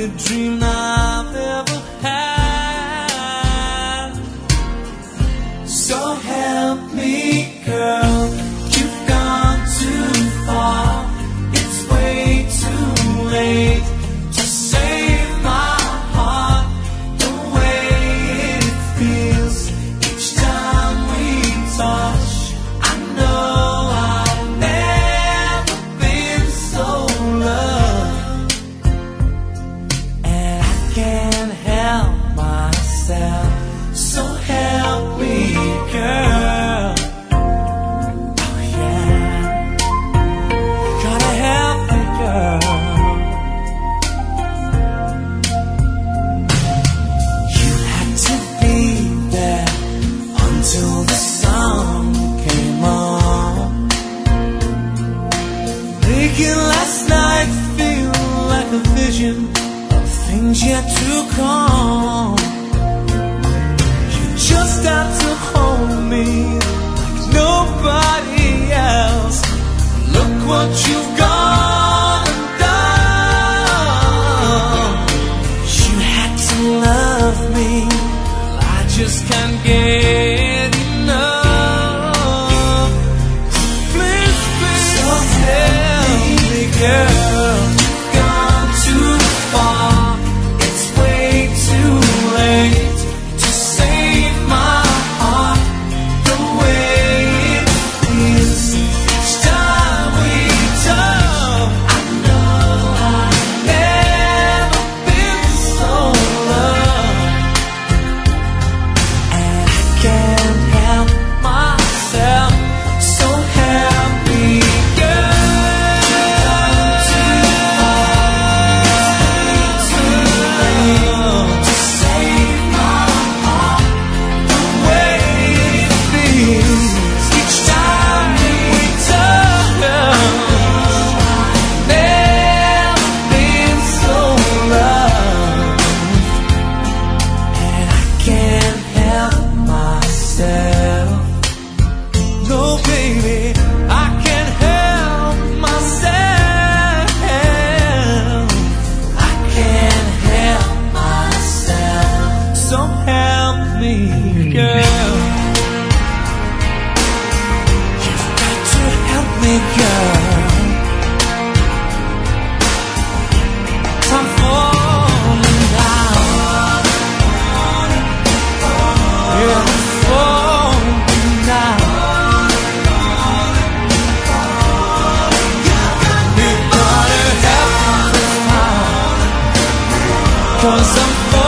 only dream I've ever had. So help me, girl, you've gone too far. It's way too late to save my heart. The way it feels each time we touch, I know I've never been so loved. And I can't help myself. So help me, girl. Oh yeah, gotta help me, girl. You had to be there until the sun came on, making last night feel like a vision of things yet to come. You just had to hold me like nobody else. Look what you've gone and done. You had to love me, I just can't get enough. Please, please, tell me, girl, gone too far. It's way too late to save my heart. The way it feels each time we touch, I know I've never been so loved. And I can't help myself. So help me, girl. Too late to save my heart. The way it feels each time we touch, never been so loved. And I can't help myself. No, baby, I can't help myself. I can't help myself. So help me, girl. You've got to help me, girl. I'm falling down. Yeah, I'm falling down. You gotta help me now, 'cause I'm falling